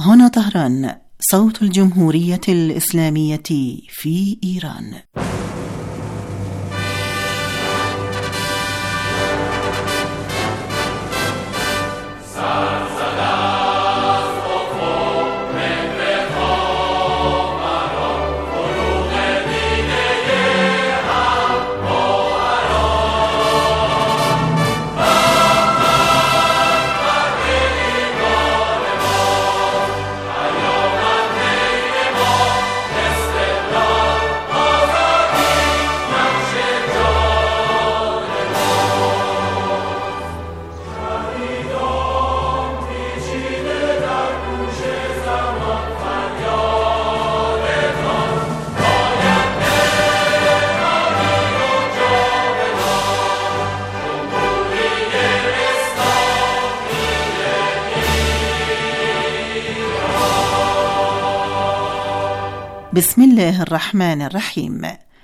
هنا طهران، صوت الجمهورية الإسلامية في إيران. بسم الله الرحمن الرحيم.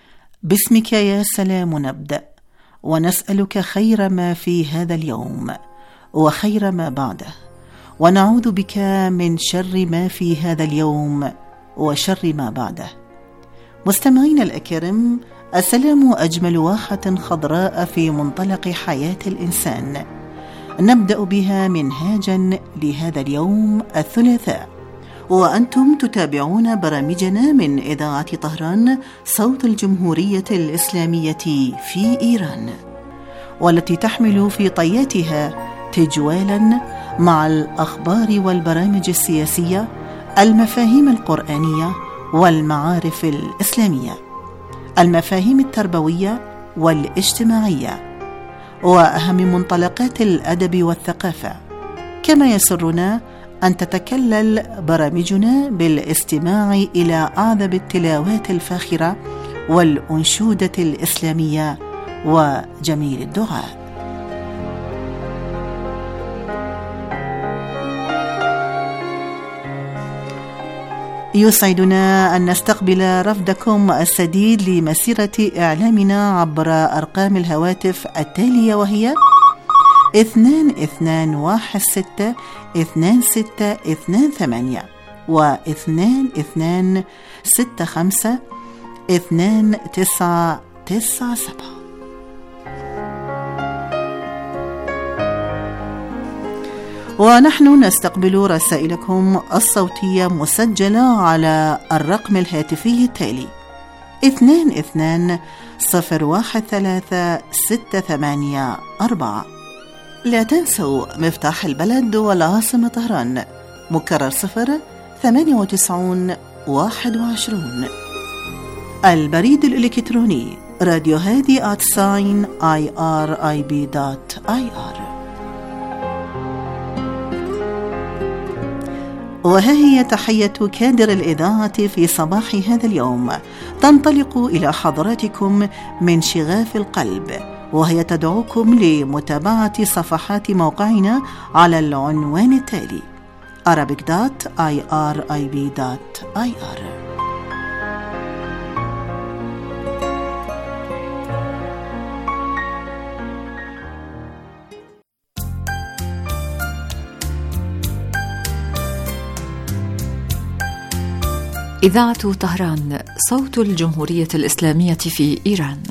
باسمك يا سلام نبدأ، ونسألك خير ما في هذا اليوم وخير ما بعده، ونعوذ بك من شر ما في هذا اليوم وشر ما بعده. مستمعين الأكرام، السلام أجمل واحة خضراء في منطلق حياة الإنسان، نبدأ بها منهاجا لهذا اليوم الثلاثاء، وأنتم تتابعون برامجنا من إذاعة طهران، صوت الجمهورية الإسلامية في إيران، والتي تحمل في طياتها تجوالا مع الأخبار والبرامج السياسية، المفاهيم القرآنية والمعارف الإسلامية، المفاهيم التربوية والاجتماعية، وأهم منطلقات الأدب والثقافة. كما يسرنا أن تتكلل برامجنا بالاستماع إلى أعذب التلاوات الفاخرة والأنشودة الإسلامية وجميل الدعاء. يسعدنا أن نستقبل رفدكم السديد لمسيرة إعلامنا عبر أرقام الهواتف التالية، وهي 2216-2628 و2265-2997. ونحن نستقبل رسائلكم الصوتية مسجلة على الرقم الهاتفي التالي 22-013-684. لا تنسوا مفتاح البلد والعاصمة طهران، مكرر 098-21. البريد الإلكتروني radiohadi@irib.ir. وها هي تحية كادر الإذاعة في صباح هذا اليوم، تنطلق إلى حضراتكم من شغاف القلب، وهي تدعوكم لمتابعة صفحات موقعنا على العنوان التالي arabic.irib.ir. إذاعة طهران، صوت الجمهورية الإسلامية في إيران.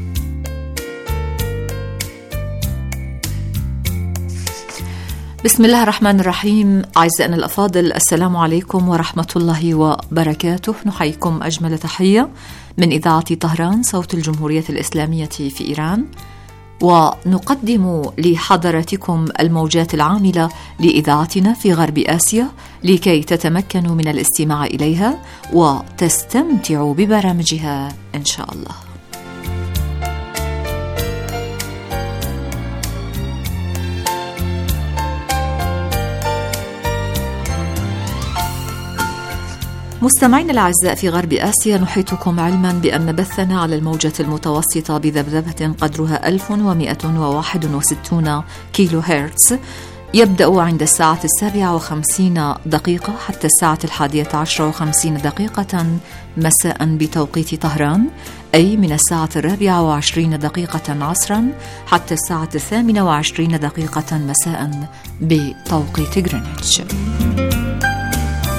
بسم الله الرحمن الرحيم. أعزائنا الأفاضل، السلام عليكم ورحمة الله وبركاته. نحييكم أجمل تحية من إذاعة طهران، صوت الجمهورية الإسلامية في إيران، ونقدم لحضراتكم الموجات العاملة لإذاعتنا في غرب آسيا لكي تتمكنوا من الاستماع إليها وتستمتعوا ببرامجها إن شاء الله. مستمعين الأعزاء في غرب آسيا، نحيطكم علما بأن بثنا على الموجة المتوسطة بذبذبة قدرها 1161 كيلو هرتز يبدأ عند الساعة 7:50 حتى الساعة 11:50 مساء بتوقيت طهران، أي من الساعة 24 عصرا حتى الساعة 28 مساء بتوقيت غرينتش.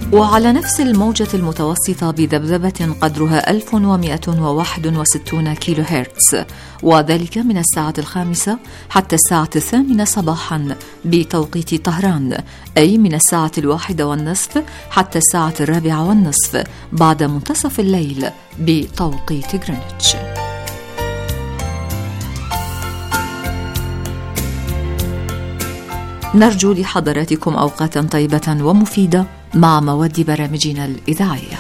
وعلى نفس الموجة المتوسطة بذبذبة قدرها 1161 كيلو هرتز، وذلك من الساعة 5 حتى الساعة 8 صباحا بتوقيت طهران، أي من الساعة 1:30 حتى الساعة 4:30 بعد منتصف الليل بتوقيت غرينتش. نرجو لحضراتكم أوقاتا طيبة ومفيدة مع مواد برامجنا الإذاعية.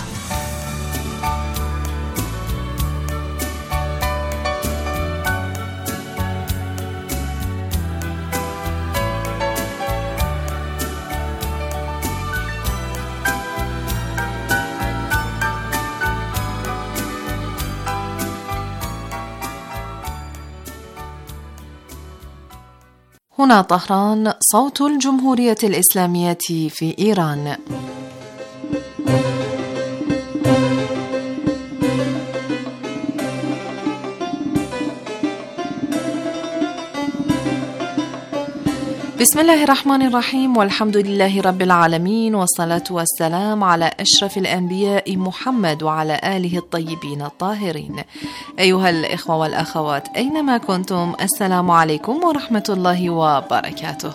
هنا طهران، صوت الجمهورية الإسلامية في إيران. بسم الله الرحمن الرحيم، والحمد لله رب العالمين، والصلاة والسلام على أشرف الأنبياء محمد وعلى آله الطيبين الطاهرين. أيها الإخوة والأخوات أينما كنتم، السلام عليكم ورحمة الله وبركاته.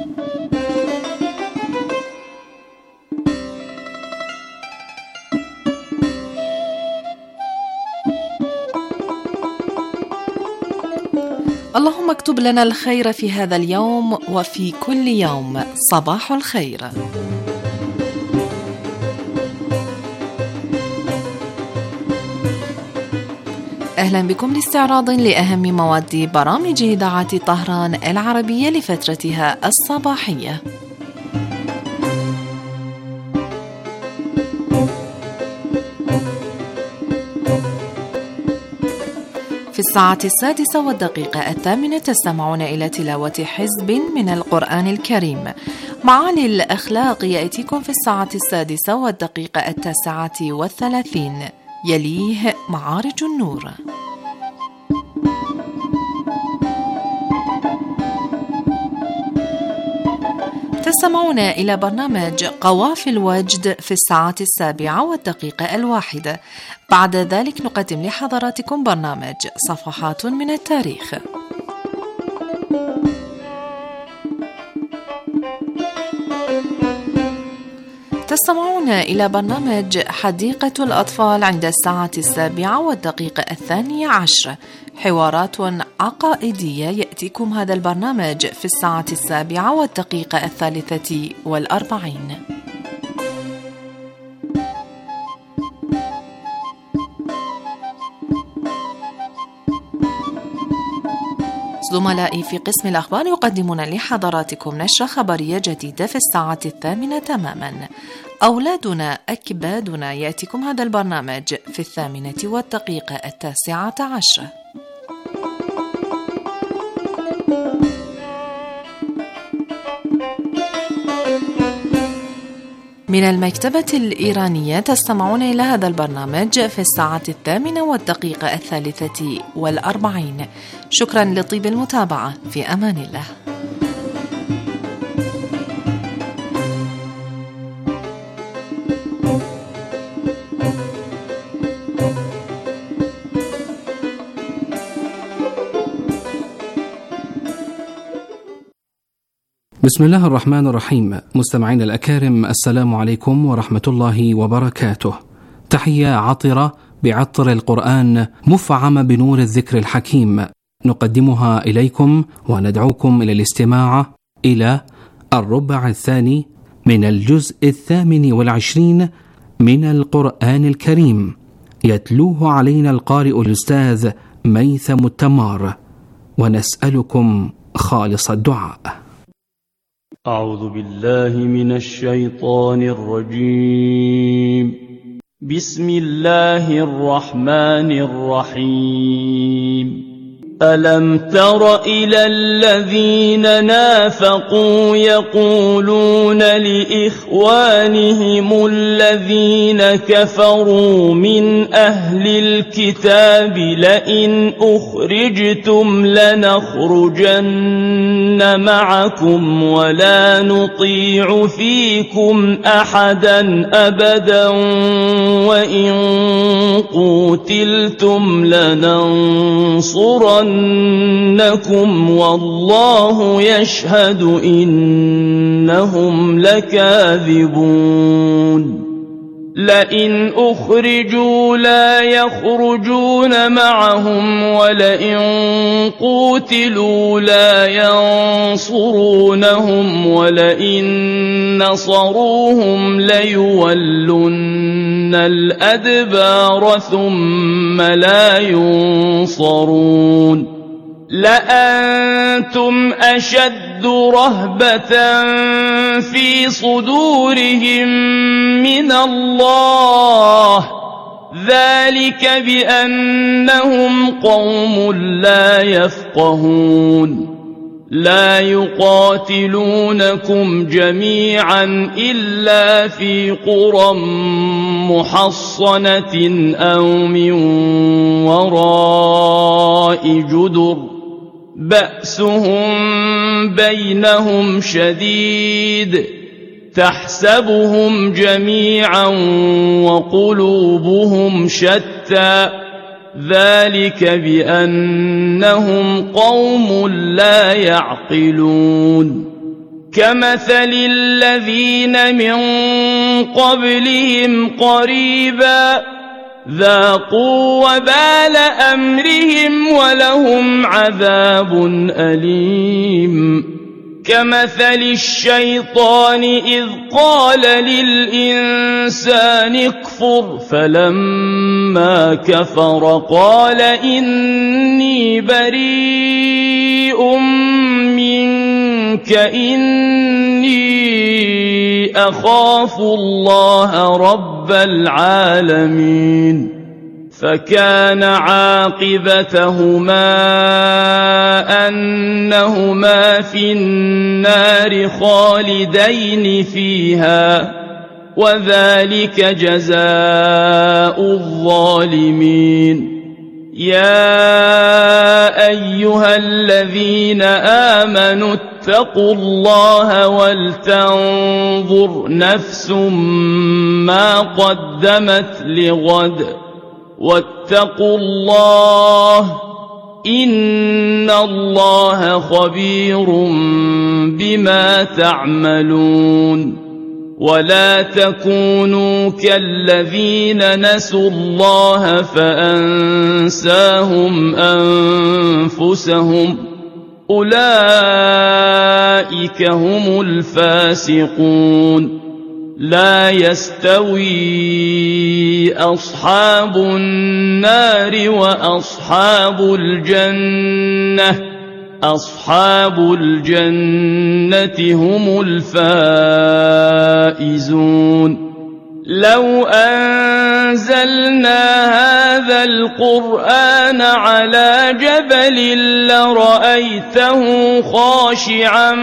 اللهم اكتب لنا الخير في هذا اليوم وفي كل يوم. صباح الخير. أهلا بكم لاستعراض لأهم مواد برامج إذاعة طهران العربية لفترتها الصباحية. في الساعة 6:08 تستمعون إلى تلاوة حزب من القرآن الكريم. معالي الأخلاق يأتيكم في الساعة 6:39 يليه معارج النور. تستمعون إلى برنامج قوافل وجد في الساعة 7:01. بعد ذلك نقدم لحضراتكم برنامج صفحات من التاريخ. تستمعون إلى برنامج حديقة الأطفال عند الساعة 7:12. حوارات عقائدية يأتيكم هذا البرنامج في الساعة 7:43. زملائي في قسم الأخبار يقدمون لحضراتكم نشرة خبرية جديدة في الساعة 8 تماما. أولادنا أكبادنا يأتيكم هذا البرنامج في 8:19. من المكتبة الإيرانية تستمعون إلى هذا البرنامج في الساعة 8:43. شكرا لطيب المتابعة، في أمان الله. بسم الله الرحمن الرحيم. مستمعينا الأكارم، السلام عليكم ورحمة الله وبركاته. تحية عطرة بعطر القرآن مفعمة بنور الذكر الحكيم نقدمها إليكم، وندعوكم إلى الاستماع إلى الربع الثاني من الجزء 28 من القرآن الكريم، يتلوه علينا القارئ الأستاذ ميثم التمار، ونسألكم خالص الدعاء. أعوذ بالله من الشيطان الرجيم. بسم الله الرحمن الرحيم. ألم تر إلى الذين نافقوا يقولون لإخوانهم الذين كفروا من أهل الكتاب لئن أخرجتم لنخرجن معكم ولا نطيع فيكم أحدا أبدا وإن قوتلتم لننصرنكم والله يشهد إنهم لكاذبون لئن أخرجوا لا يخرجون معهم ولئن قوتلوا لا ينصرونهم ولئن نصروهم ليولن الأدبار ثم لا ينصرون لأنتم أشد رهبة في صدورهم من الله ذلك بأنهم قوم لا يفقهون لا يقاتلونكم جميعا إلا في قرى محصنة أو من وراء جدر بأسهم بينهم شديد تحسبهم جميعا وقلوبهم شتى ذلك بأنهم قوم لا يعقلون كمثل الذين من قبلهم قريبا ذاقوا وبال أمرهم ولهم عذاب أليم كمثل الشيطان إذ قال للإنسان اكفر فلما كفر قال إني بريء منك إني أخاف الله رب العالمين فكان عاقبتهما أنهما في النار خالدين فيها وذلك جزاء الظالمين يا أيها الذين آمنوا اتقوا الله ولتنظر نفس ما قدمت لغد واتقوا الله إن الله خبير بما تعملون ولا تكونوا كالذين نسوا الله فأنساهم أنفسهم أولئك هم الفاسقون لا يستوي أصحاب النار وأصحاب الجنة أصحاب الجنة هم الفائزون لو أنزلنا هذا القرآن على جبل لرأيته خاشعا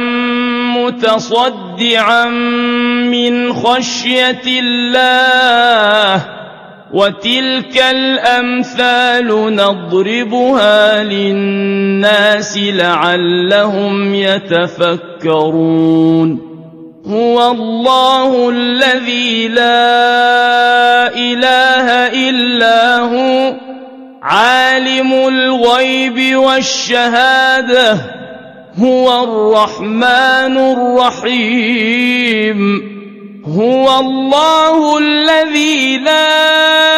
متصدعا من خشية الله وتلك الأمثال نضربها للناس لعلهم يتفكرون هو الله الذي لا إله إلا هو عالم الغيب والشهادة هو الرحمن الرحيم هو الله الذي لا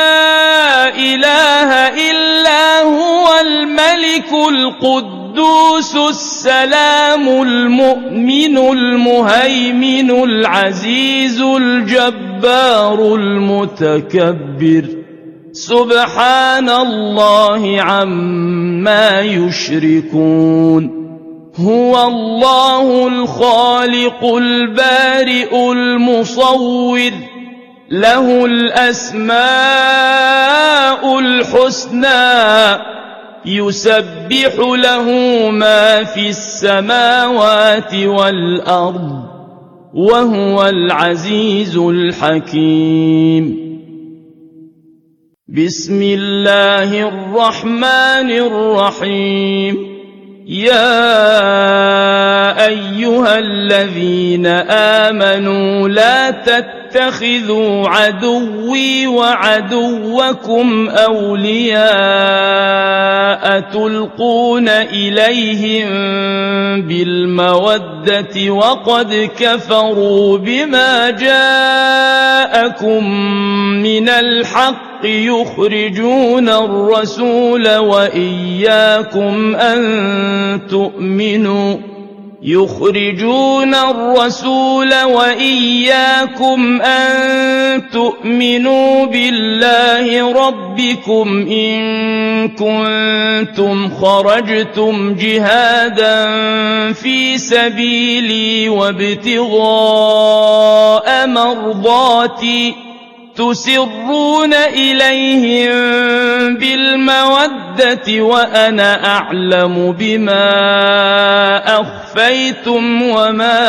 إله إلا هو الملك القدوس السلام المؤمن المهيمن العزيز الجبار المتكبر سبحان الله عما يشركون هو الله الخالق البارئ المصور له الأسماء الحسنى يسبح له ما في السماوات والأرض وهو العزيز الحكيم. بسم الله الرحمن الرحيم. يا أيها الذين آمنوا لا تتخذوا عدوي وعدوكم أولياء تلقون إليهم بالمودة وقد كفروا بما جاءكم من الحق يخرجون الرسول وإياكم أن تؤمنوا بالله ربكم إن كنتم خرجتم جهادا في سبيلي وابتغاء مرضاتي تسرون إليهم بالمودة وأنا أعلم بما أخفيتم وما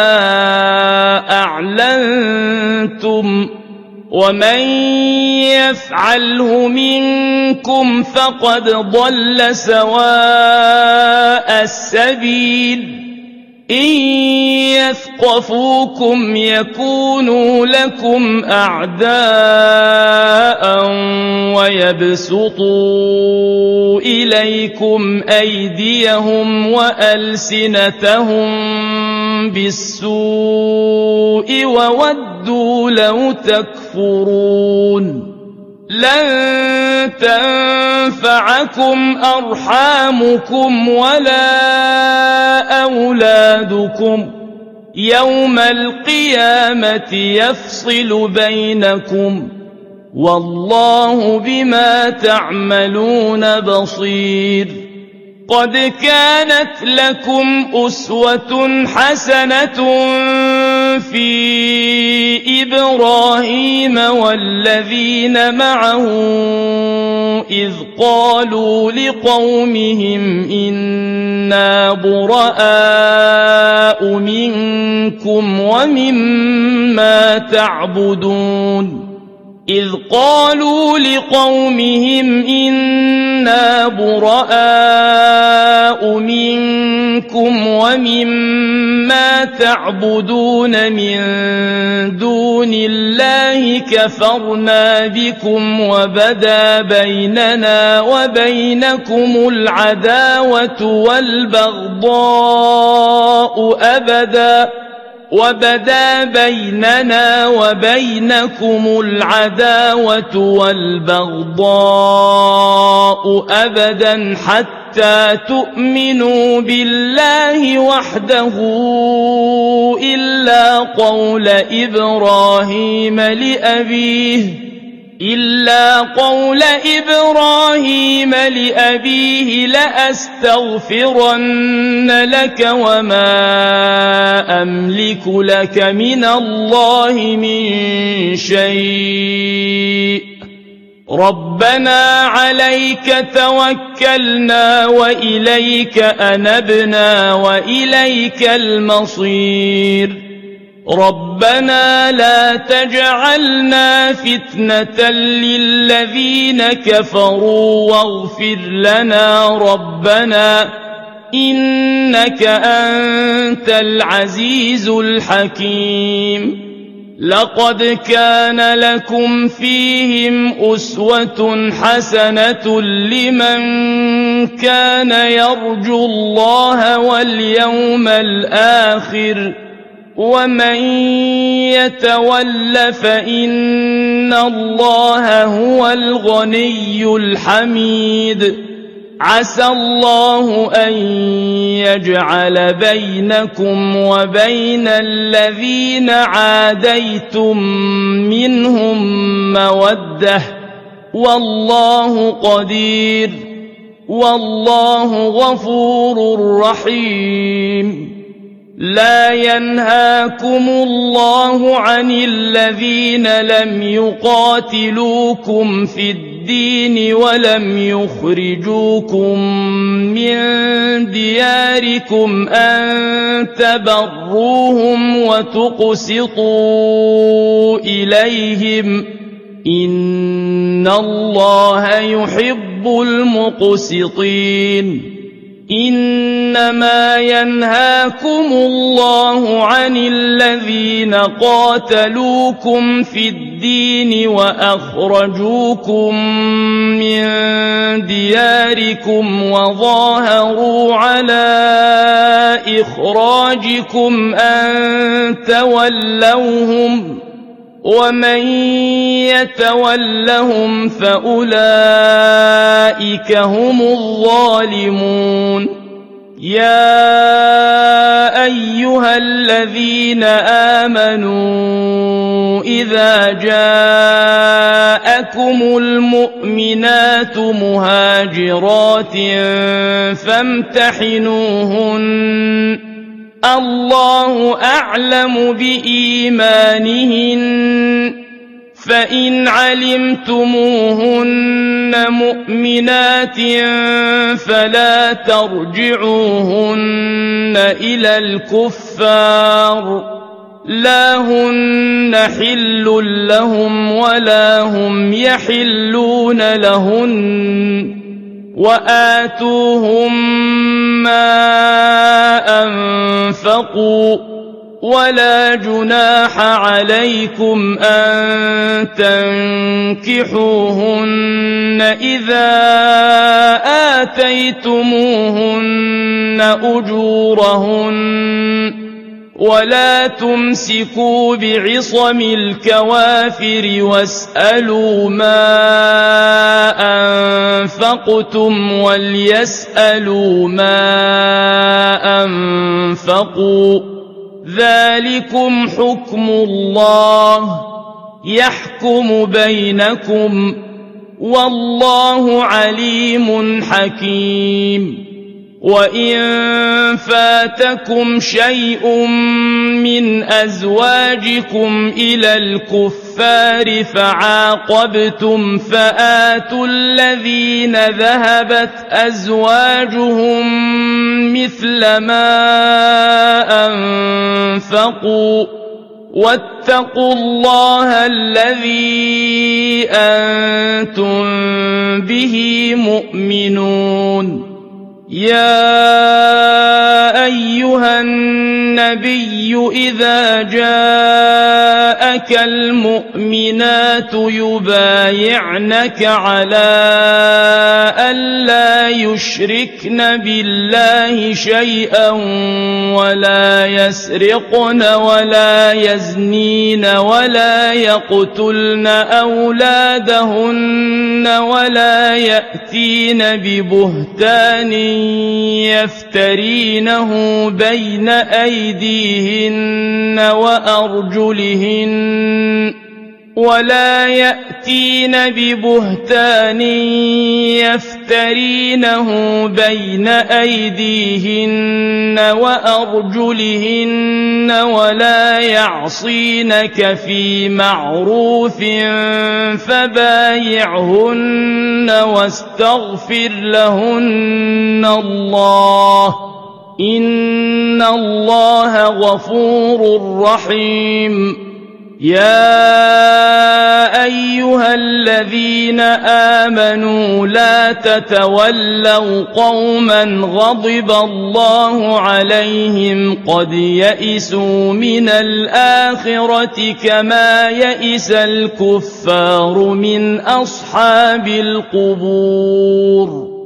أعلنتم ومن يفعله منكم فقد ضل سواء السبيل. إن يثقفوكم يكونوا لكم أعداء ويبسطوا إليكم أيديهم وألسنتهم بالسوء وودوا لو تكفرون. لن تنفعكم أرحامكم ولا أولادكم يوم القيامة يفصل بينكم والله بما تعملون بصير. قد كانت لكم أسوة حسنة في إبراهيم والذين معه إذ قالوا لقومهم إنا براء منكم ومما تعبدون من دون الله كفرنا بكم وبدا بيننا وبينكم العداوة والبغضاء أبدا حتى تؤمنوا بالله وحده إلا قول إبراهيم لأبيه لأستغفرن لك وما أملك لك من الله من شيء ربنا عليك توكلنا وإليك أنبنا وإليك المصير. ربنا لا تجعلنا فتنة للذين كفروا واغفر لنا ربنا إنك أنت العزيز الحكيم. لقد كان لكم فيهم أسوة حسنة لمن كان يرجو الله واليوم الآخر ومن يتول فإن الله هو الغني الحميد. عسى الله أن يجعل بينكم وبين الذين عاديتم منهم مودة والله قدير والله غفور رحيم. لا ينهاكم الله عن الذين لم يقاتلوكم في الدين ولم يخرجوكم من دياركم أن تبروهم وتقسطوا إليهم إن الله يحب المقسطين إنما ينهاكم الله عن الذين قاتلوكم في الدين وأخرجوكم من دياركم وظاهروا على إخراجكم أن تولوهم ومن يتولهم فأولئك هم الظالمون يا أيها الذين آمنوا إذا جاءكم المؤمنات مهاجرات فامتحنوهن الله أعلم بإيمانهن فإن علمتموهن مؤمنات فلا ترجعوهن إلى الكفار لا هن حل لهم ولا هم يحلون لهن وآتوهم ما أنفقوا ولا جناح عليكم أن تنكحوهن إذا آتيتموهن أجورهن ولا تمسكوا بعصم الكوافر واسألوا ما أنفقتم وليسألوا ما أنفقوا ذلكم حكم الله يحكم بينكم والله عليم حكيم وإن فاتكم شيء من أزواجكم إلى الكفار فعاقبتم فآتوا الذين ذهبت أزواجهم مثل ما أنفقوا واتقوا الله الذي أنتم به مؤمنون يا أيها النبي إذا جاءك المؤمنات يبايعنك على ألا يشركن بالله شيئا ولا يسرقن ولا يزنين ولا يقتلن أولادهن ولا يأتين ببهتان يفترينه بين أيديهن وأرجلهن ولا يعصينك في معروف فبايعهن واستغفر لهن الله إن الله غفور رحيم يا أيها الذين آمنوا لا تتولوا قوما غضب الله عليهم قد يئسوا من الآخرة كما يئس الكفار من أصحاب القبور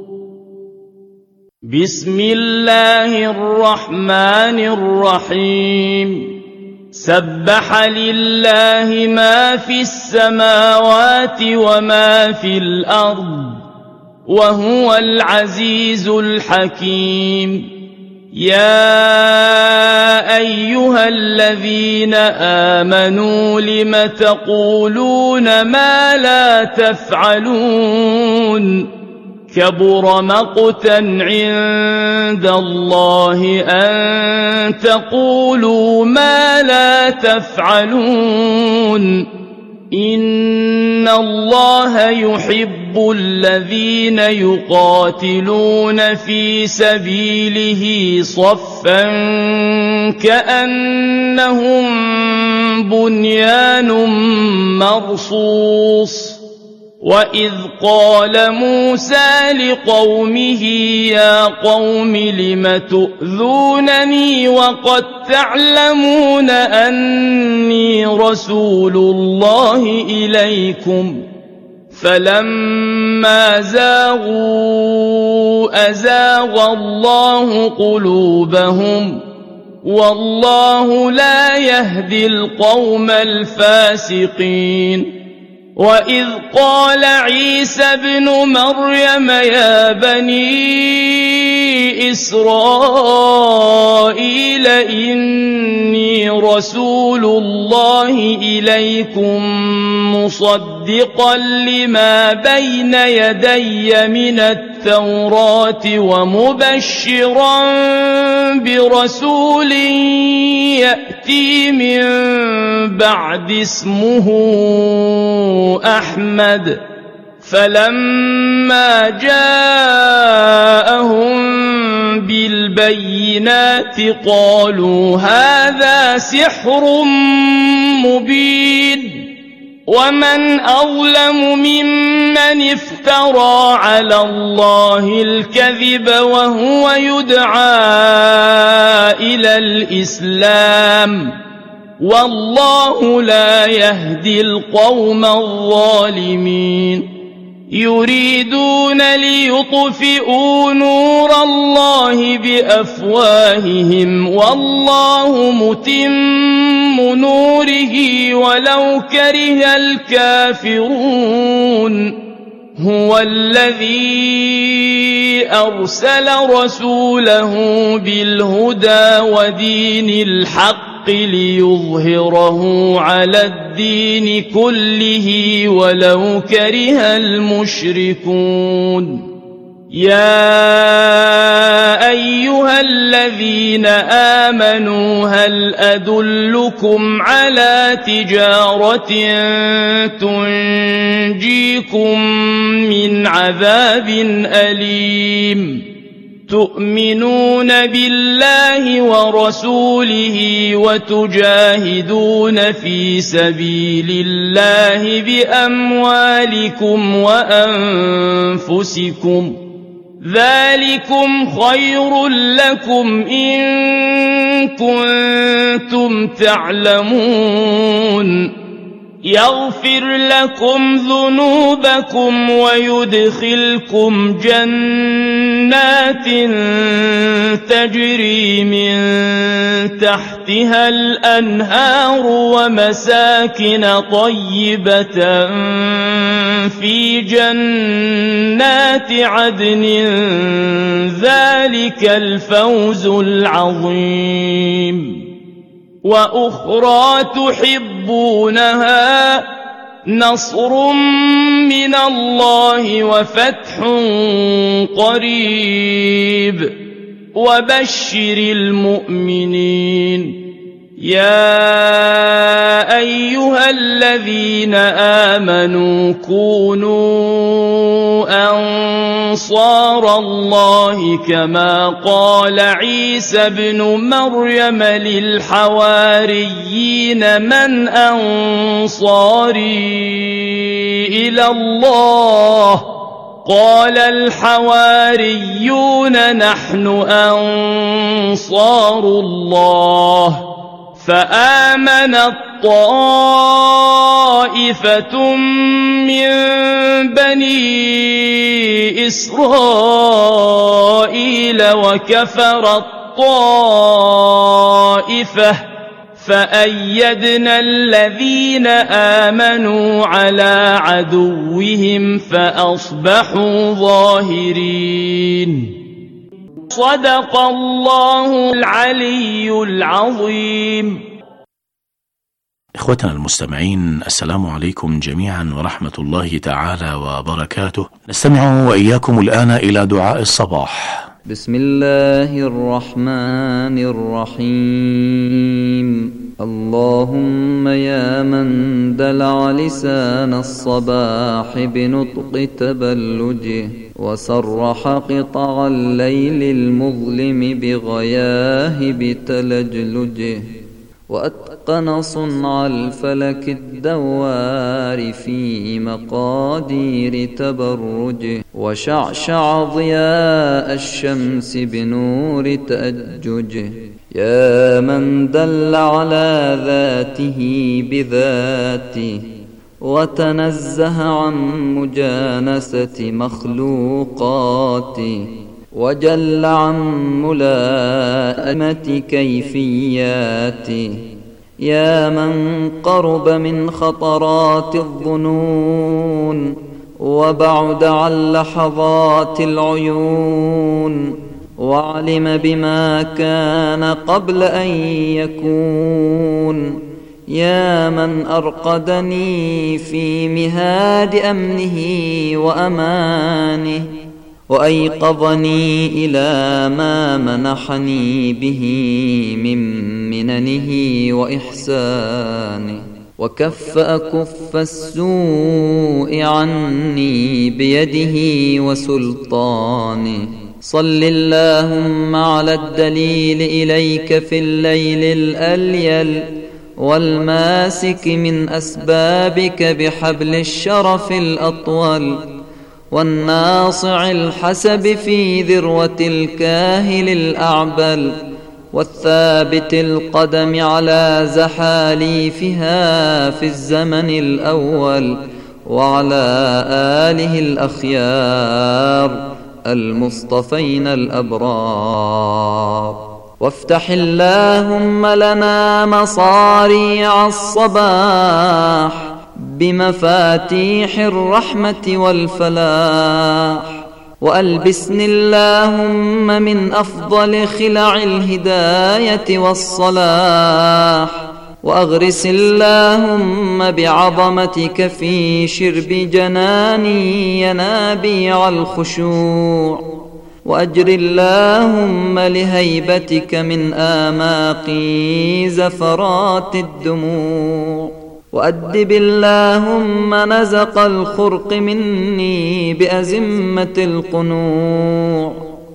بسم الله الرحمن الرحيم سبح لله ما في السماوات وما في الأرض وهو العزيز الحكيم يا أيها الذين آمنوا لم تقولون ما لا تفعلون كبر مقتا عند الله أن تقولوا ما لا تفعلون إن الله يحب الذين يقاتلون في سبيله صفا كأنهم بنيان مرصوص وإذ قال موسى لقومه يا قوم لم تؤذونني وقد تعلمون أني رسول الله إليكم فلما زاغوا أزاغ الله قلوبهم والله لا يهدي القوم الفاسقين وإذ قال عيسى ابن مريم يا بني إسرائيل إني رسول الله إليكم مصدقا لما بين يدي من التوراة ومبشرا برسول يأتي من بعد اسمه أحمد فلما جاءهم بالبينات قالوا هذا سحر مبين ومن أظلم ممن افترى على الله الكذب وهو يدعى إلى الإسلام والله لا يهدي القوم الظالمين يريدون ليطفئوا نور الله بأفواههم والله متم نوره ولو كره الكافرون هو الذي أرسل رسوله بالهدى ودين الحق ليظهره على الدين كله ولو كره المشركون يا أيها الذين آمنوا هل أدلكم على تجارة تنجيكم من عذاب أليم تؤمنون بالله ورسوله وتجاهدون في سبيل الله بأموالكم وأنفسكم ذلكم خير لكم إن كنتم تعلمون يغفر لكم ذنوبكم ويدخلكم جنات تجري من تحتها الأنهار ومساكن طيبة في جنات عدن ذلك الفوز العظيم وأخرى تحبونها نصر من الله وفتح قريب وبشر المؤمنين يا أيها الذين آمنوا كونوا أنصار الله كما قال عيسى ابن مريم للحواريين من أنصاري إلى الله قال الحواريون نحن أنصار الله فآمنت طائفة من بني إسرائيل وكفرت طائفة فأيدنا الذين آمنوا على عدوهم فأصبحوا ظاهرين صدق الله العلي العظيم. إخوتنا المستمعين، السلام عليكم جميعا ورحمة الله تعالى وبركاته. نستمع وإياكم الآن إلى دعاء الصباح. بسم الله الرحمن الرحيم. اللهم يا من دلع لسان الصباح بنطق تبلجه، وسرح قطع الليل المظلم بغياهب تلجلجه، وأتقن صنع الفلك الدوار في مقادير تبرجه، وشعشع ضياء الشمس بنور تأججه. يا من دل على ذاته بذاته، وتنزه عن مجانسة مخلوقاته، وجل عن ملائمة كيفياته. يا من قرب من خطرات الظنون، وبعد عن لحظات العيون، وعلم بما كان قبل أن يكون. يا من أرقدني في مهاد أمنه وأمانه، وأيقظني إلى ما منحني به من مننه وإحسانه، وكف أكف السوء عني بيده وسلطانه. صل اللهم على الدليل إليك في الليل الأليل، والماسك من أسبابك بحبل الشرف الأطول، والناصع الحسب في ذروة الكاهل الأعبل، والثابت القدم على زحاليفها في الزمن الأول، وعلى آله الأخيار المصطفين الأبرار. وافتح اللهم لنا مصاريع الصباح بمفاتيح الرحمة والفلاح، وألبسني اللهم من أفضل خلع الهداية والصلاح، وأغرس اللهم بعظمتك في شرب جناني ينابيع الخشوع، وأجر اللهم لهيبتك من آماقي زفرات الدموع، وأدب اللهم نزق الخرق مني بأزمة القنوع.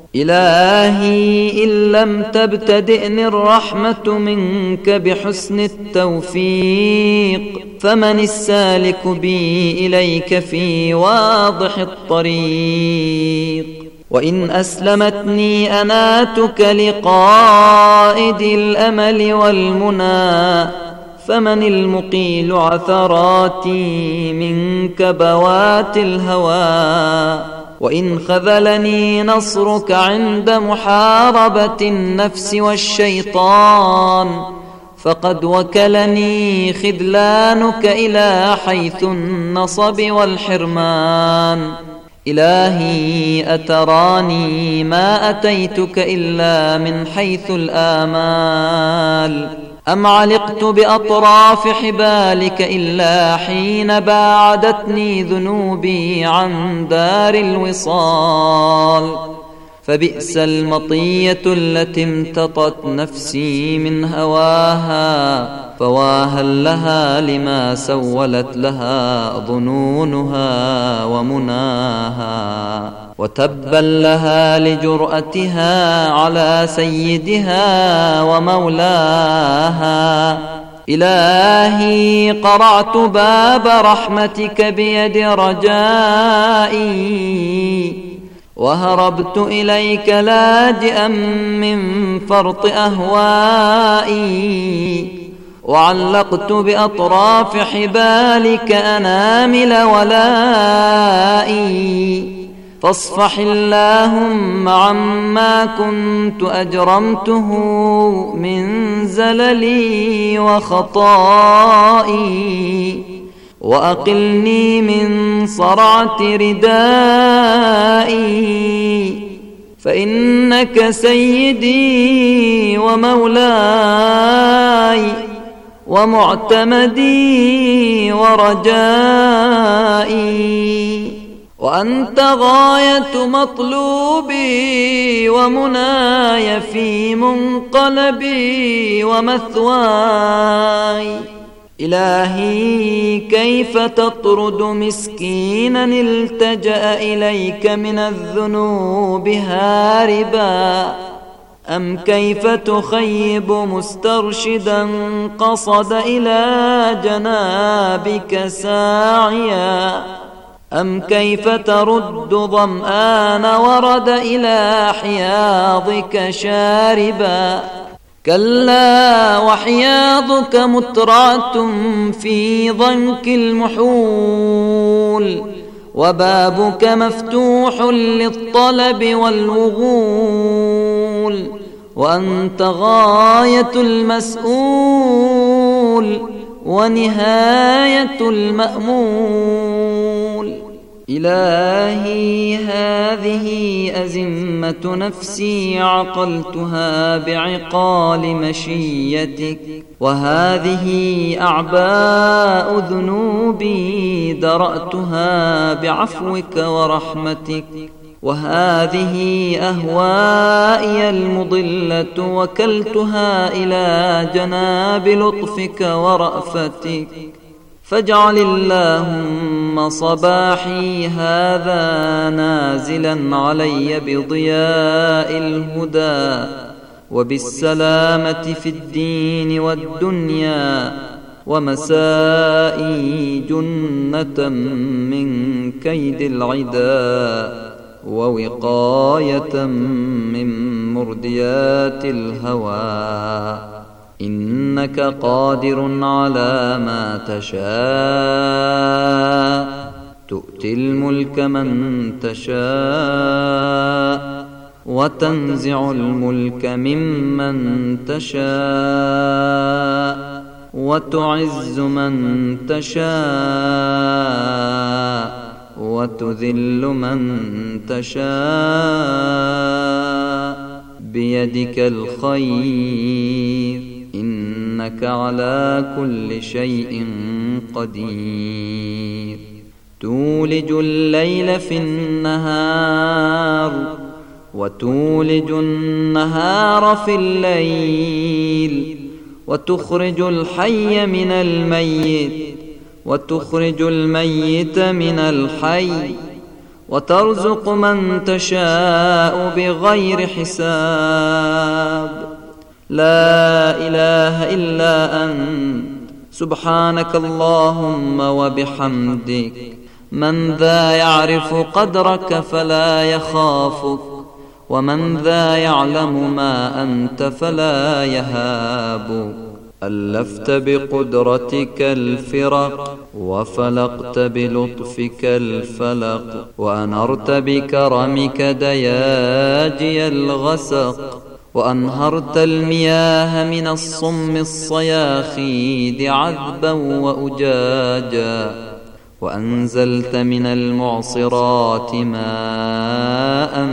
إلهي إن لم تبتدئني الرحمة منك بحسن التوفيق، فمن السالك بي إليك في واضح الطريق. وإن أسلمتني أناتك لقائد الأمل والمنى، فمن المقيل عثراتي من كبوات الهوى. وإن خذلني نصرك عند محاربة النفس والشيطان، فقد وكلني خذلانك إلى حيث النصب والحرمان. إلهي أتراني ما أتيتك إلا من حيث الآمال، أم علقت بأطراف حبالك إلا حين باعدتني ذنوبي عن دار الوصال. فبئس المطية التي امتطت نفسي من هواها، فواها لها لما سولت لها ظنونها ومناها، وتبا لها لجرأتها على سيدها ومولاها. إلهي قرعت باب رحمتك بيد رجائي، وهربت إليك لاجئا من فرط أهوائي، وعلقت بأطراف حبالك أنامل ولائي. فاصفح اللهم عما كنت أجرمته من زللي وخطائي، وأقلني من صرعة ردائي، فإنك سيدي ومولاي، ومعتمدي ورجائي، وأنت غاية مطلوبي ومناي في منقلبي ومثواي. إلهي كيف تطرد مسكينا التجأ إليك من الذنوب هاربا، أم كيف تخيب مسترشدا قصد إلى جنابك ساعيا، أم كيف ترد ظمآن ورد إلى حياضك شاربا. كلا وحياضك مترعة في ضنك المحول، وبابك مفتوح للطلب والوغول، وأنت غاية المسؤول ونهاية المأمول. إلهي هذه أزمة نفسي عقلتها بعقال مشيتك، وهذه أعباء ذنوبي درأتها بعفوك ورحمتك، وهذه أهوائي المضلة وكلتها إلى جناب لطفك ورأفتك. فاجعل اللهم صباحي هذا نازلا علي بضياء الهدى وبالسلامة في الدين والدنيا، ومسائي جنة من كيد العدا، ووقاية من مرديات الهوى. إنك قادر على ما تشاء، تؤتي الملك من تشاء، وتنزع الملك ممن تشاء، وتعز من تشاء، وتذل من تشاء، بيدك الخير، إنك على كل شيء قدير. تولج الليل في النهار، وتولج النهار في الليل، وتخرج الحي من الميت، وتخرج الميت من الحي، وترزق من تشاء بغير حساب. لا إله إلا أنت سبحانك اللهم وبحمدك. من ذا يعرف قدرك فلا يخافك، ومن ذا يعلم ما أنت فلا يهابك. ألفت بقدرتك الفرق، وفلقت بلطفك الفلق، وأنرت بكرمك دياجي الغسق، وأنهرت المياه من الصم الصياخيد عذبا وأجاجا، وأنزلت من المعصرات ماء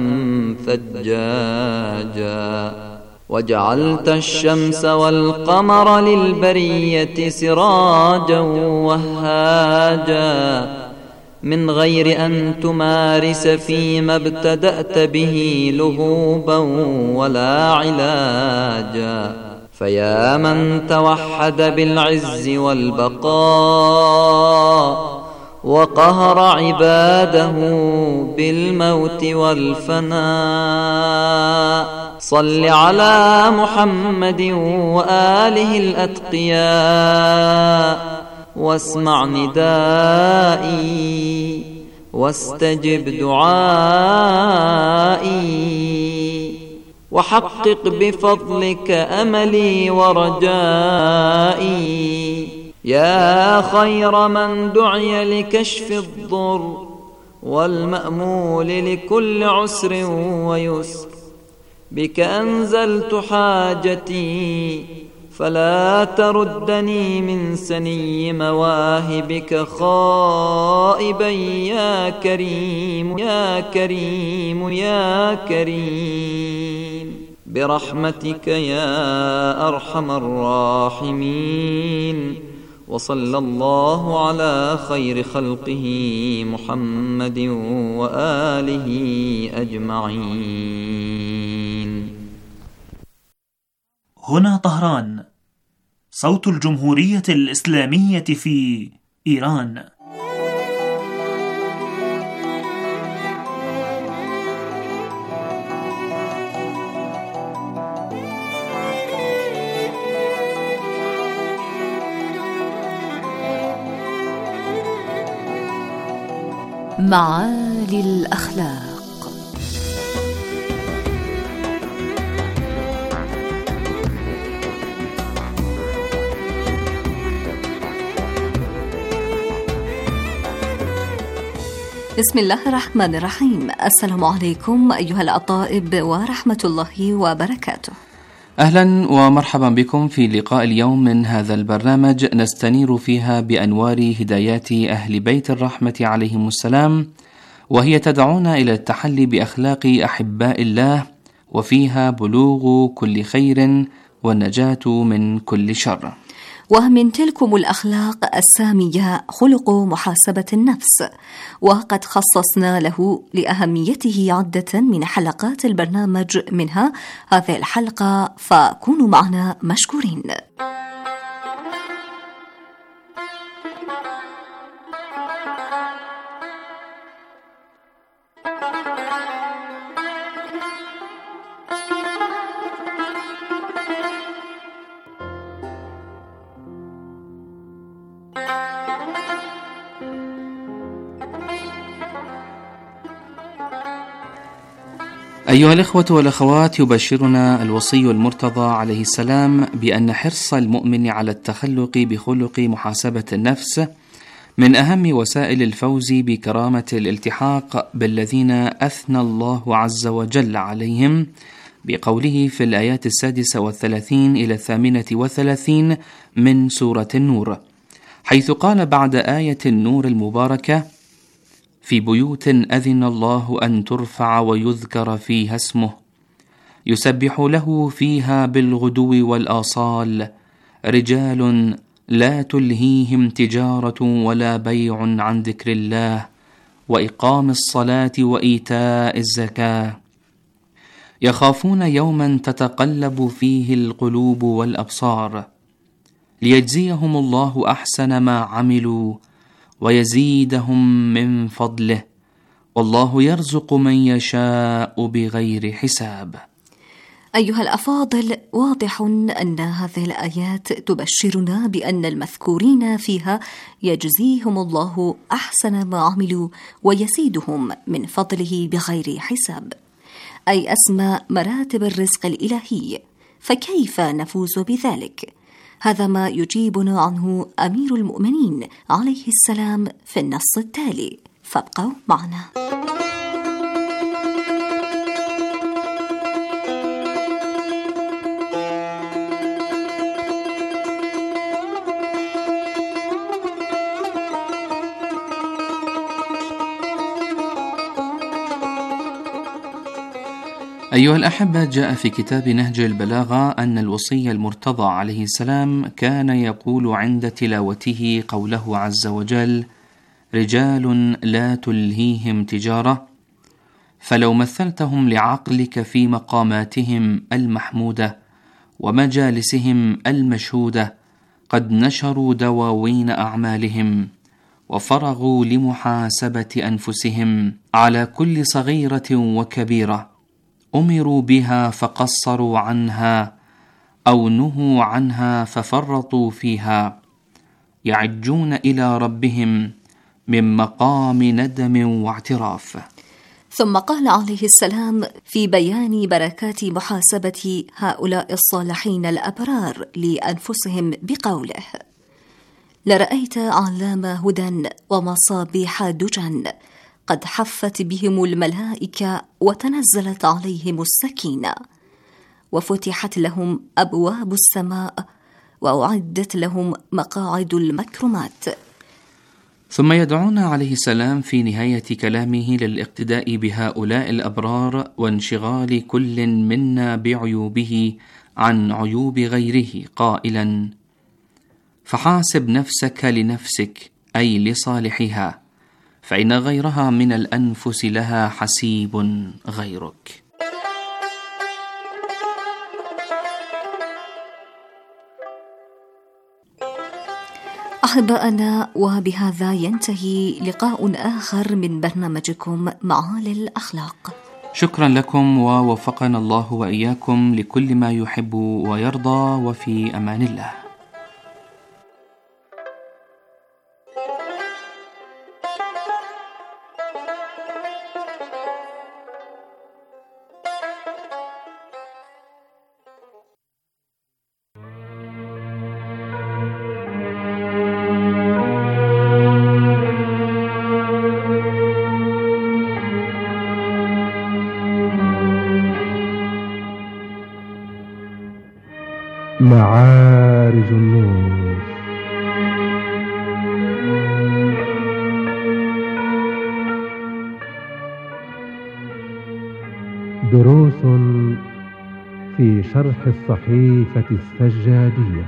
ثجاجا، وجعلت الشمس والقمر للبرية سراجا وهاجا، من غير أن تمارس فيما ابتدأت به لهوبا ولا علاجا. فيا من توحد بالعز والبقاء، وقهر عباده بالموت والفناء، صل على محمد وآله الأتقياء، واسمع ندائي، واستجب دعائي، وحقق بفضلك أملي ورجائي. يا خير من دعي لكشف الضر، والمأمول لكل عسر ويسر، بك أنزلت حاجتي، فلا تردني من سني مواهبك خائبا يا كريم يا كريم يا كريم. برحمتك يا أرحم الراحمين. وصلى الله على خير خلقه محمد وآله أجمعين. هنا طهران، صوت الجمهورية الإسلامية في إيران. معالي الأخلاق. بسم الله الرحمن الرحيم. السلام عليكم أيها الأطائب ورحمة الله وبركاته. أهلا ومرحبا بكم في لقاء اليوم من هذا البرنامج، نستنير فيها بأنوار هدايات أهل بيت الرحمة عليهم السلام، وهي تدعونا إلى التحلي بأخلاق أحباء الله، وفيها بلوغ كل خير والنجاة من كل شر. ومن تلكم الأخلاق السامية خلق محاسبة النفس، وقد خصصنا له لأهميته عدة من حلقات البرنامج، منها هذه الحلقة، فكونوا معنا مشكورين. أيها الإخوة والأخوات، يبشرنا الوصي المرتضى عليه السلام بأن حرص المؤمن على التخلق بخلق محاسبة النفس من أهم وسائل الفوز بكرامة الالتحاق بالذين أثنى الله عز وجل عليهم بقوله في الآيات 36 إلى 38 من سورة النور، حيث قال بعد آية النور المباركة: في بيوت أذن الله أن ترفع ويذكر فيها اسمه يسبح له فيها بالغدو والآصال رجال لا تلهيهم تجارة ولا بيع عن ذكر الله وإقام الصلاة وإيتاء الزكاة يخافون يوما تتقلب فيه القلوب والأبصار ليجزيهم الله أحسن ما عملوا ويزيدهم من فضله والله يرزق من يشاء بغير حساب. أيها الأفاضل، واضح أن هذه الآيات تبشرنا بأن المذكورين فيها يجزيهم الله أحسن ما عملوا ويزيدهم من فضله بغير حساب، أي أسمى مراتب الرزق الإلهي. فكيف نفوز بذلك؟ هذا ما يجيبنا عنه أمير المؤمنين عليه السلام في النص التالي، فابقوا معنا. أيها الأحبة، جاء في كتاب نهج البلاغة أن الوصي المرتضى عليه السلام كان يقول عند تلاوته قوله عز وجل: رجال لا تلهيهم تجارة، فلو مثلتهم لعقلك في مقاماتهم المحمودة ومجالسهم المشهودة قد نشروا دواوين أعمالهم وفرغوا لمحاسبة أنفسهم على كل صغيرة وكبيرة، أمروا بها فقصروا عنها أو نهوا عنها ففرطوا فيها، يعجون إلى ربهم من مقام ندم واعتراف. ثم قال عليه السلام في بيان بركات محاسبة هؤلاء الصالحين الأبرار لأنفسهم بقوله: لرأيت علام هدى ومصابيح دجى قد حفت بهم الملائكة وتنزلت عليهم السكينة وفتحت لهم أبواب السماء وأعدت لهم مقاعد المكرمات. ثم يدعونا عليه السلام في نهاية كلامه للاقتداء بهؤلاء الأبرار وانشغال كل منا بعيوبه عن عيوب غيره، قائلا: فحاسب نفسك لنفسك، أي لصالحها، فإن غيرها من الأنفس لها حسيب غيرك. أحبائنا، وبهذا ينتهي لقاء آخر من برنامجكم معالي الأخلاق. شكرا لكم، ووفقنا الله وإياكم لكل ما يحب ويرضى، وفي أمان الله. معارج النور. دروس في شرح الصحيفة السجادية.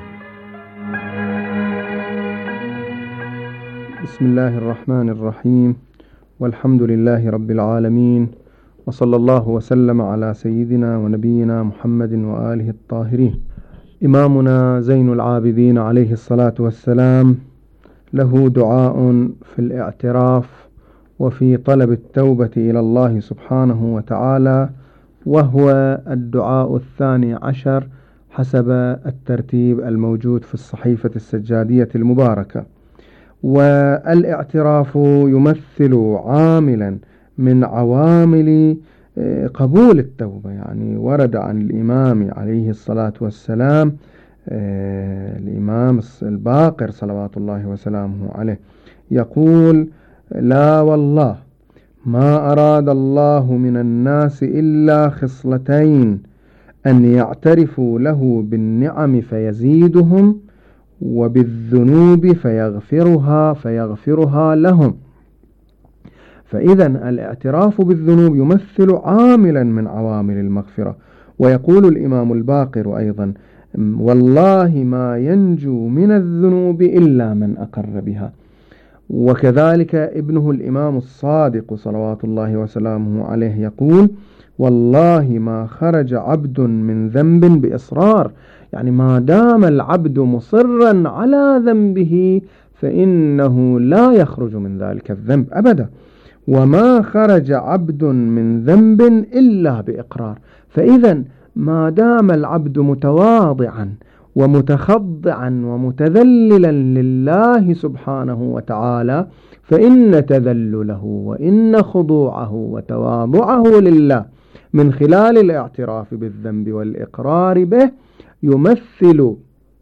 بسم الله الرحمن الرحيم، والحمد لله رب العالمين، وصلى الله وسلم على سيدنا ونبينا محمد وآله الطاهرين. إمامنا زين العابدين عليه الصلاة والسلام له دعاء في الاعتراف وفي طلب التوبة إلى الله سبحانه وتعالى، وهو الدعاء 12 حسب الترتيب الموجود في الصحيفة السجادية المباركة. والاعتراف يمثل عاملا من عوامل قبول التوبة. يعني ورد عن الإمام عليه الصلاة والسلام، الإمام الباقر صلوات الله وسلامه عليه، يقول: لا والله ما أراد الله من الناس إلا خصلتين: أن يعترفوا له بالنعم فيزيدهم، وبالذنوب فيغفرها لهم. فإذا الاعتراف بالذنوب يمثل عاملا من عوامل المغفرة. ويقول الإمام الباقر أيضا: والله ما ينجو من الذنوب إلا من أقر بها. وكذلك ابنه الإمام الصادق صلوات الله وسلامه عليه يقول: والله ما خرج عبد من ذنب بإصرار، يعني ما دام العبد مصرا على ذنبه فإنه لا يخرج من ذلك الذنب أبدا. وما خرج عبد من ذنب إلا بإقرار. فإذا ما دام العبد متواضعا ومتخضعا ومتذللا لله سبحانه وتعالى، فإن تذلله وإن خضوعه وتواضعه لله من خلال الاعتراف بالذنب والإقرار به يمثل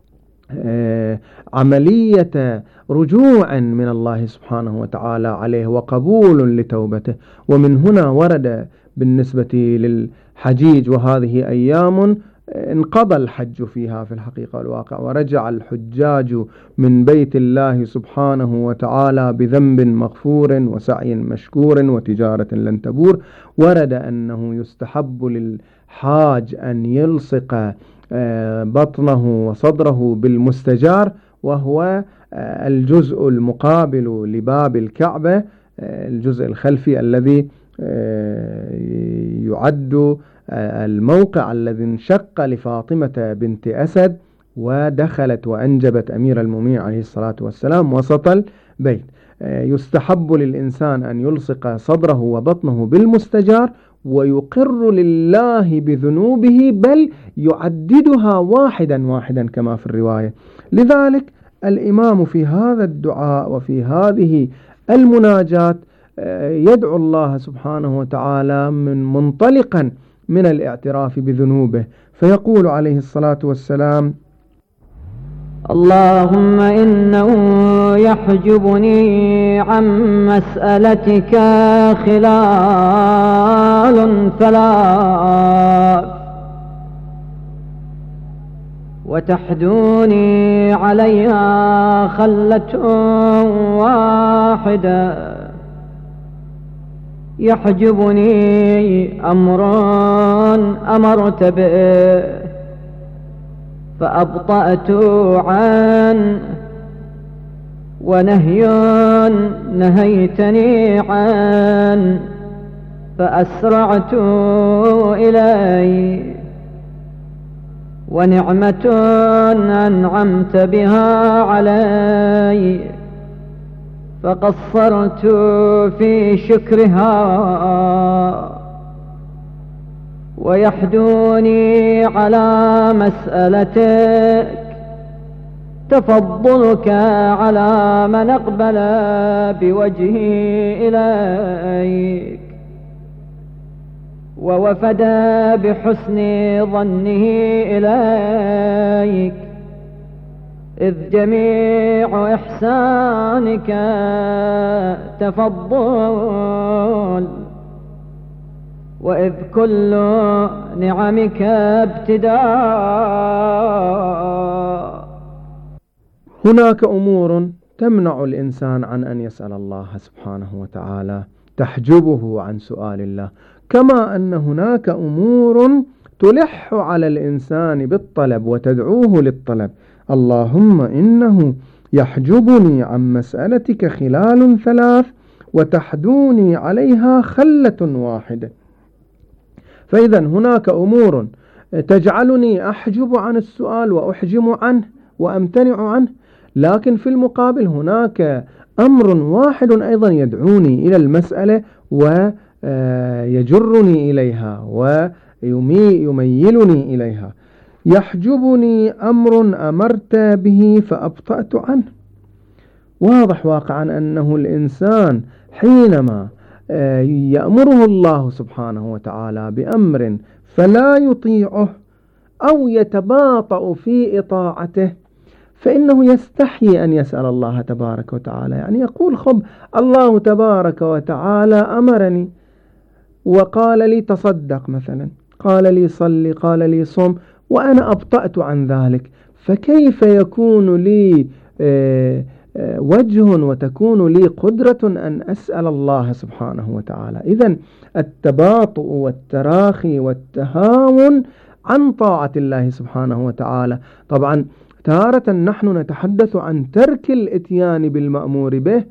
عملية رجوع من الله سبحانه وتعالى عليه وقبول لتوبته. ومن هنا ورد بالنسبة للحجيج، وهذه أيام انقضى الحج فيها في الحقيقة والواقع، ورجع الحجاج من بيت الله سبحانه وتعالى بذنب مغفور وسعي مشكور وتجارة لن تبور. ورد أنه يستحب للحاج أن يلصق بطنه وصدره بالمستجار، وهو الجزء المقابل لباب الكعبة، الجزء الخلفي الذي يعد الموقع الذي انشق لفاطمة بنت أسد ودخلت وأنجبت أمير المؤمنين عليه الصلاة والسلام وسط البيت. يستحب للإنسان أن يلصق صدره وبطنه بالمستجار ويقر لله بذنوبه، بل يعددها واحدا واحدا كما في الرواية. لذلك الإمام في هذا الدعاء وفي هذه المناجات يدعو الله سبحانه وتعالى منطلقا من الاعتراف بذنوبه، فيقول عليه الصلاة والسلام: اللهم إنه يحجبني عن مسألتك خلال ثلاث: وتحدوني عليها خلة واحدة، يحجبني أمر أمرت به فأبطأت عنه، ونهي نهيتني عنه فأسرعت إليه، ونعمة أنعمت بها علي فقصرت في شكرها، ويحدوني على مسألتك تفضلك على من أقبل بوجهه إليك، ووفد بحسن ظنه إليك، إذ جميع إحسانك تفضل، وإذ كل نعمك ابتداء. هناك أمور تمنع الإنسان عن أن يسأل الله سبحانه وتعالى، تحجبه عن سؤال الله، كما أن هناك أمور تلح على الإنسان بالطلب وتدعوه للطلب. اللهم إنه يحجبني عن مسألتك خلال 3 وتحدوني عليها خلة واحدة. فإذا هناك أمور تجعلني أحجب عن السؤال وأحجم عنه وأمتنع عنه، لكن في المقابل هناك أمر واحد أيضا يدعوني إلى المسألة ويجرني إليها ويميلني إليها. يحجبني أمر أمرت به فأبطأت عنه. واضح واقعا أنه الإنسان حينما يأمره الله سبحانه وتعالى بأمر فلا يطيعه أو يتباطأ في إطاعته فإنه يستحي أن يسأل الله تبارك وتعالى، يعني يقول خب الله تبارك وتعالى أمرني وقال لي تصدق مثلا، قال لي صلي، قال لي صم، وأنا أبطأت عن ذلك، فكيف يكون لي وجه وتكون لي قدرة أن أسأل الله سبحانه وتعالى؟ إذن التباطؤ والتراخي والتهاون عن طاعة الله سبحانه وتعالى. طبعا تارة نحن نتحدث عن ترك الإتيان بالمأمور به،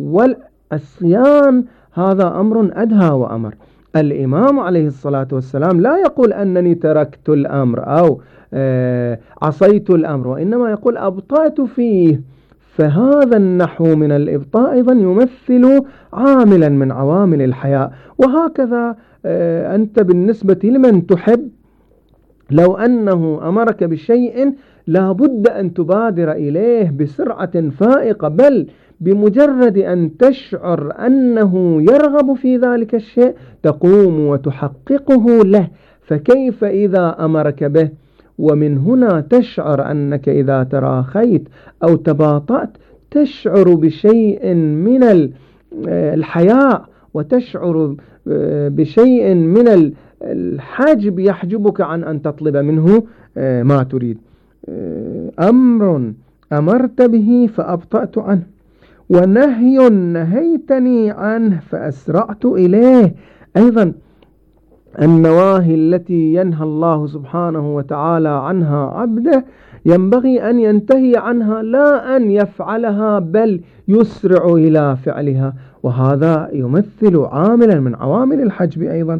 والعصيان هذا أمر أدهى وأمر. الإمام عليه الصلاة والسلام لا يقول أنني تركت الأمر أو عصيت الأمر، وإنما يقول أبطأت فيه. فهذا النحو من الإبطاء أيضا يمثل عاملا من عوامل الحياء. وهكذا أنت بالنسبة لمن تحب، لو أنه أمرك بشيء لا بد أن تبادر إليه بسرعة فائقة، بل بمجرد أن تشعر أنه يرغب في ذلك الشيء تقوم وتحققه له. فكيف إذا أمرك به؟ ومن هنا تشعر أنك إذا تراخيت أو تباطأت تشعر بشيء من الحياء، وتشعر بشيء من الحجب يحجبك عن أن تطلب منه ما تريد. أمر أمرت به فأبطأت عنه، ونهي نهيتني عنه فأسرعت إليه. أيضا النواهي التي ينهى الله سبحانه وتعالى عنها عبده ينبغي أن ينتهي عنها، لا أن يفعلها بل يسرع إلى فعلها، وهذا يمثل عاملا من عوامل الحجب أيضا.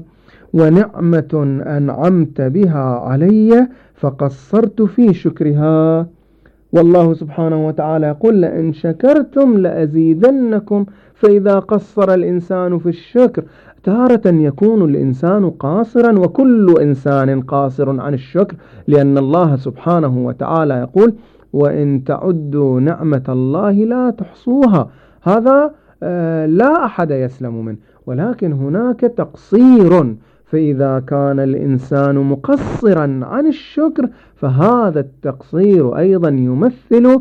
ونعمة أنعمت بها علي فقصرت في شكرها. والله سبحانه وتعالى يقول لئن شكرتم لأزيدنكم. فإذا قصر الإنسان في الشكر تارة يكون الإنسان قاصرا، وكل إنسان قاصر عن الشكر، لأن الله سبحانه وتعالى يقول وإن تعدوا نعمة الله لا تحصوها. هذا لا أحد يسلم منه، ولكن هناك تقصير. فإذا كان الإنسان مقصرا عن الشكر فهذا التقصير أيضا يمثل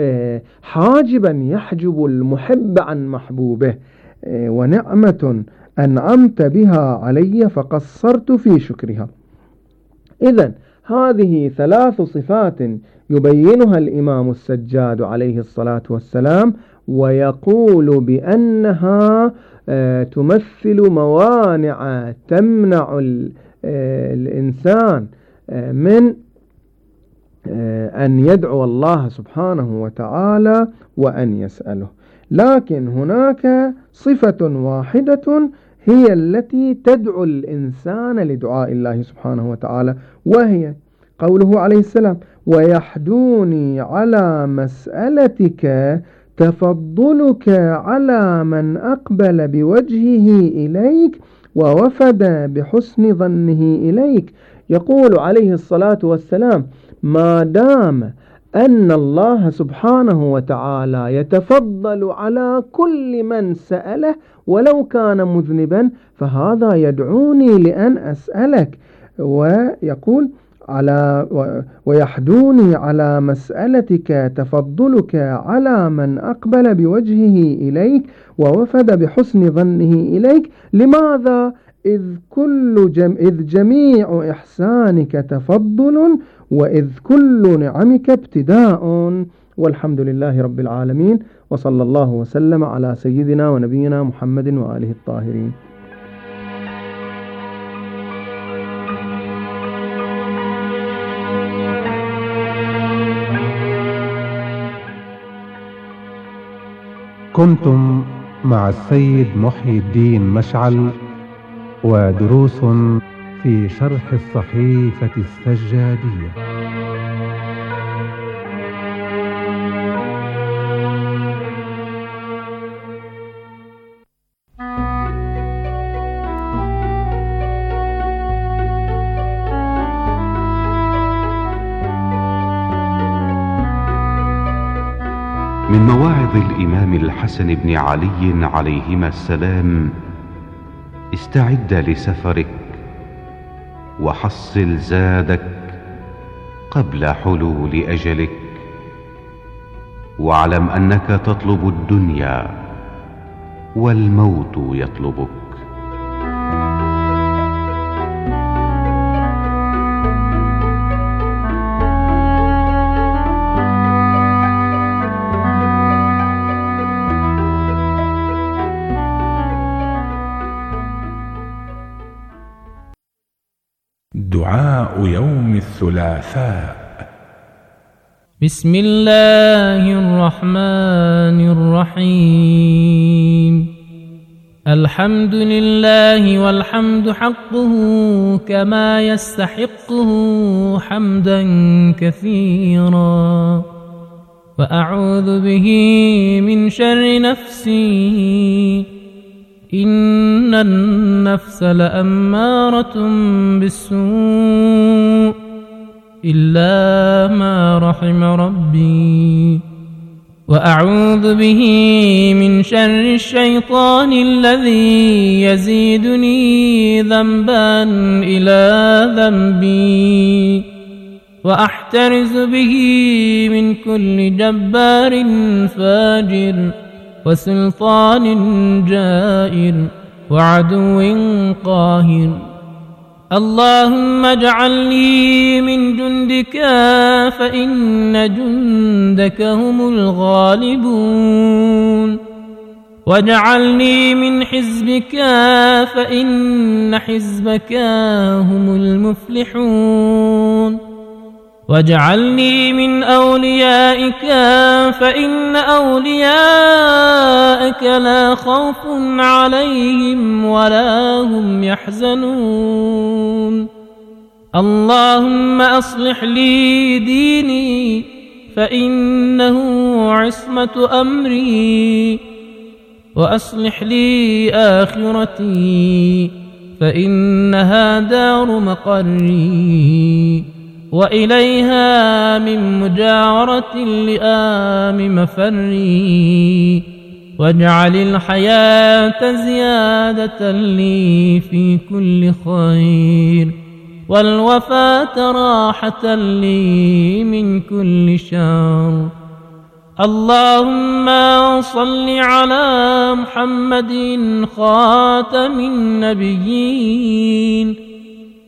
حاجبا يحجب المحب عن محبوبه. ونعمة أنعمت بها علي فقصرت في شكرها. إذن هذه 3 صفات يبينها الإمام السجاد عليه الصلاة والسلام، ويقول بأنها تمثل موانع تمنع الإنسان من أن يدعو الله سبحانه وتعالى وأن يسأله. لكن هناك صفة واحدة هي التي تدعو الإنسان لدعاء الله سبحانه وتعالى، وهي قوله عليه السلام: ويحدوني على مسألتك تفضلك على من أقبل بوجهه إليك ووفد بحسن ظنه إليك. يقول عليه الصلاة والسلام: ما دام أن الله سبحانه وتعالى يتفضل على كل من سأله ولو كان مذنبا، فهذا يدعوني لأن أسألك. ويقول: ويحدوني على مسألتك تفضلك على من أقبل بوجهه إليك ووفد بحسن ظنه إليك. لماذا؟ إذ جميع إحسانك تفضل، وإذ كل نعمك ابتداء. والحمد لله رب العالمين، وصلى الله وسلم على سيدنا ونبينا محمد وآله الطاهرين. كنتم مع السيد محي الدين مشعل ودروس في شرح الصحيفة السجادية. من مواعظ الإمام الحسن بن علي عليهما السلام: استعد لسفرك وحصل زادك قبل حلول أجلك، واعلم أنك تطلب الدنيا والموت يطلبك. دعاء يوم الثلاثاء. بسم الله الرحمن الرحيم. الحمد لله والحمد حقه كما يستحقه حمدا كثيرا، وأعوذ به من شر نفسي إن النفس لأمارة بالسوء إلا ما رحم ربي، وأعوذ به من شر الشيطان الذي يزيدني ذنبا إلى ذنبي، وأحترز به من كل جبار فاجر وسلطان جائر وعدو قاهر. اللهم اجعلني من جندك فإن جندك هم الغالبون، واجعلني من حزبك فإن حزبك هم المفلحون، واجعلني من أوليائك فإن أوليائك لا خوف عليهم ولا هم يحزنون. اللهم أصلح لي ديني فإنه عصمة أمري، وأصلح لي آخرتي فإنها دار مقري، وإليها من مجاورة اللئام مفري، واجعل الحياة زيادة لي في كل خير، والوفاة راحة لي من كل شر. اللهم صل على محمد خاتم النبيين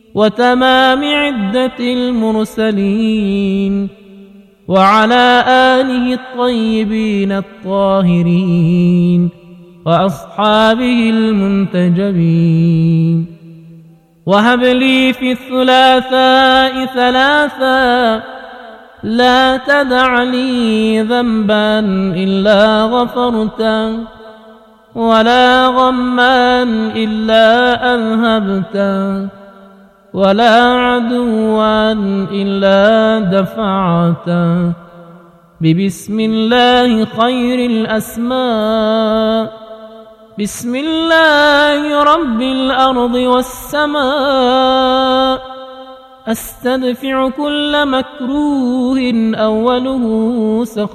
وتمام عدة المرسلين وعلى آله الطيبين الطاهرين وأصحابه المنتجبين. وهب لي في الثلاثاء ثلاثا لا تدع لي ذنبا إلا غفرته ولا غما إلا أذهبته ولا عدوا إلا دفعته ببسم الله خير الأسماء بسم الله رب الأرض والسماء أستدفع كل مكروه أوله سخط